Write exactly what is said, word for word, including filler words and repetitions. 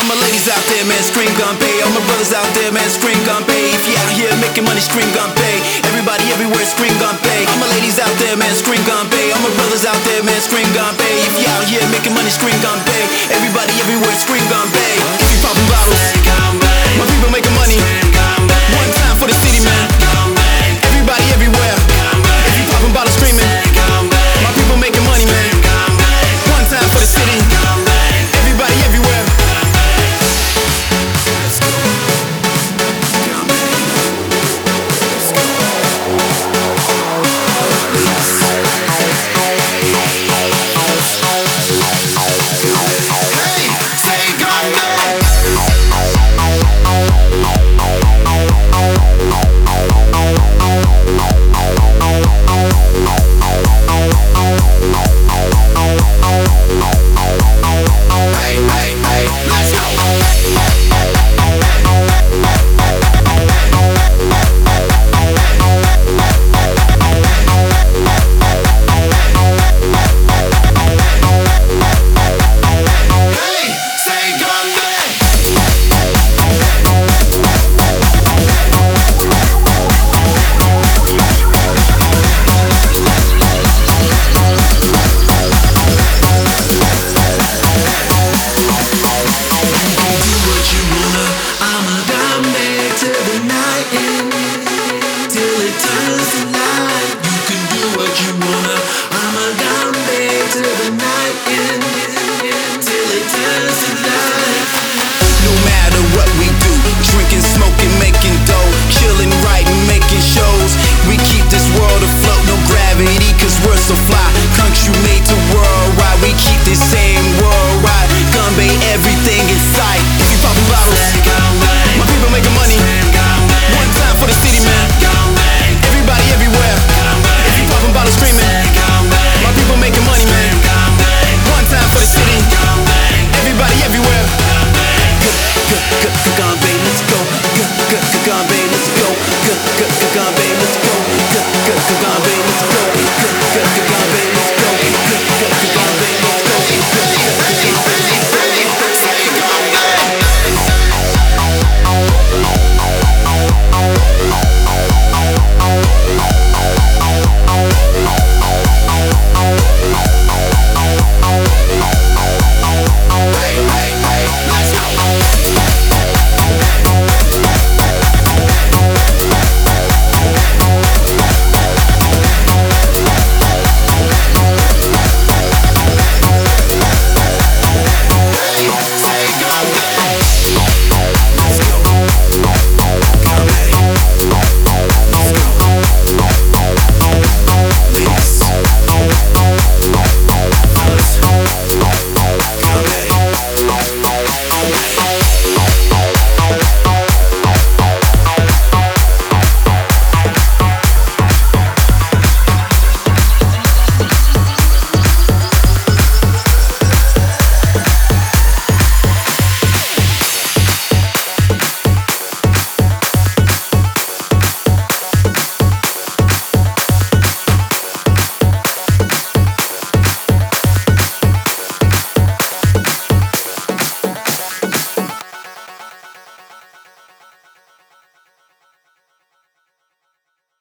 All my ladies out there, man, scream gun bay. All my brothers out there, man, scream gun bay. If you out here making money, scream gun bay. Everybody everywhere, scream gun bay. All my ladies out there, man, scream gun bay. All my brothers out there, man, scream gun bay. If you out here making money, scream gun bay. Everybody everywhere, scream gun bay. If you popping bottles, my people making money. One time for the city, man. Everybody everywhere. If you popping bottles, screaming. My people making money, man. One time for the city. Everybody everywhere. Say go,